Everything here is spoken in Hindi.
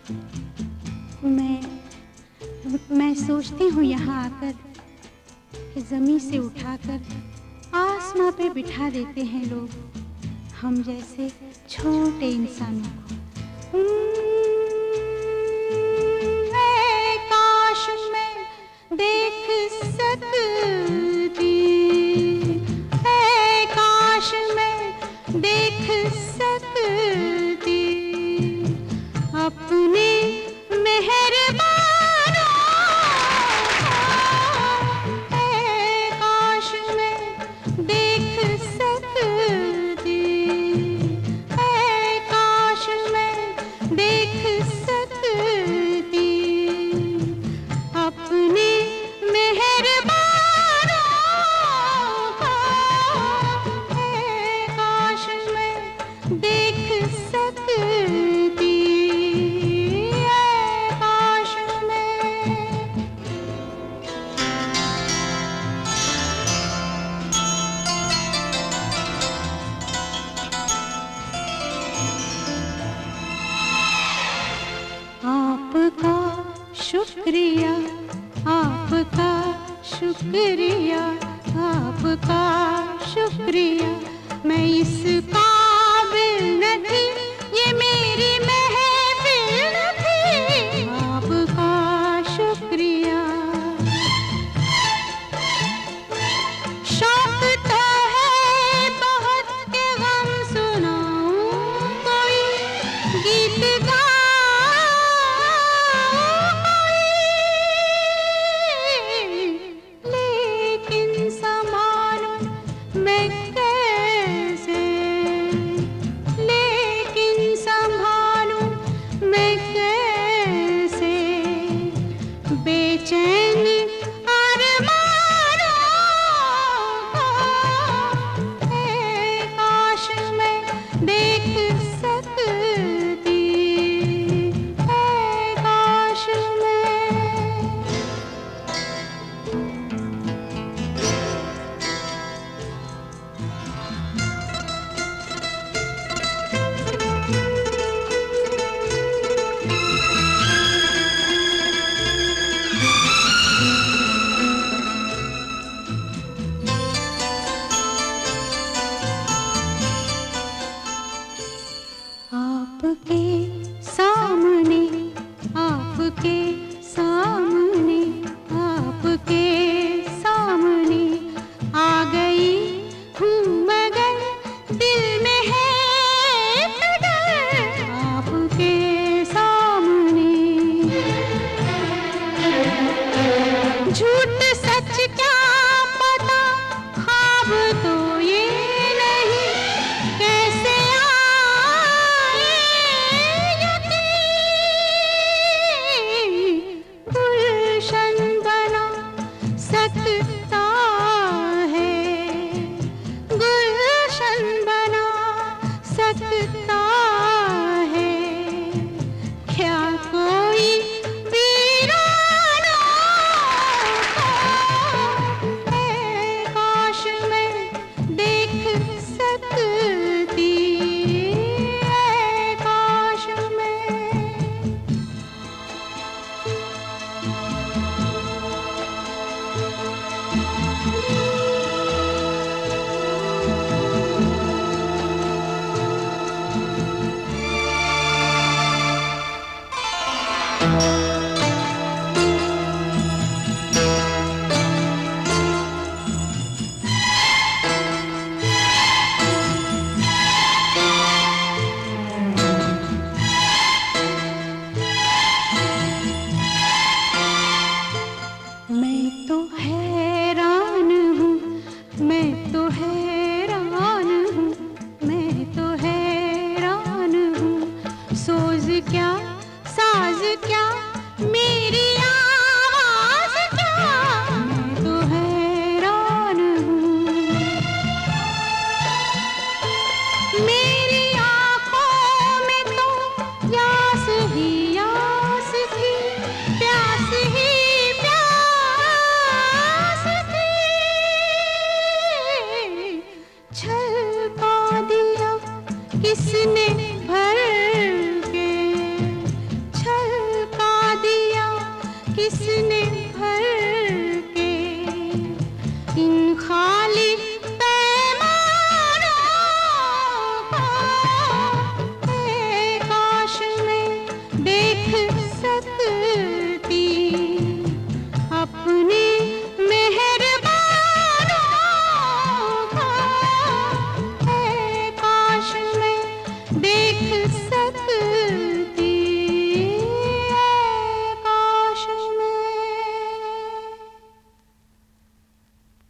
मैं सोचती हूँ यहाँ आकर कि ज़मीं से उठाकर आसमां पे बिठा देते हैं लोग हम जैसे छोटे इंसानों को। काश मैं देख सकती, काश मैं देख सकती अपने मेहरबानों को। काश मैं देख सकती, काश मैं देख सकती अपने मेहरबानों को। काश मैं देख सकती, काश मैं। आपका शुक्रिया, आपका शुक्रिया, आपका शुक्रिया। मैं इस काबिल न थी, ये मेरी महफिल न थी। आपका शुक्रिया। शौक तो है बहुत के गम सुनाऊं, कोई गीत गाऊं, लेकिन संभालूं मैं कैसे, लेकिन संभालूं मैं कैसे बेचैन अरमानों को। काश मैं देख सकती, काश मैं। आपके सामने, आपके सामने, आपके सामने आ गई हूँ, मगर दिल में है फिक्र। आपके सामने झूठ सच क्या पता, ख्वाब तो ये नहीं, कैसे आए यकीन। गुलशन बना सकता है, गुलशन बना सकता है क्या कोई वीरानों को। काश मैं देख सकती, काश मैं। मैं तो हैरान हूँ, मैं तो हैरान हूँ, मैं तो हैरान हूँ। सोज क्या, साज क्या, मेरी आवाज क्या, मैं तो हैरान हूँ। मेरी आँखों में तो यास ही यास थी, प्यास ही प्यास थी। छलका दिया किसने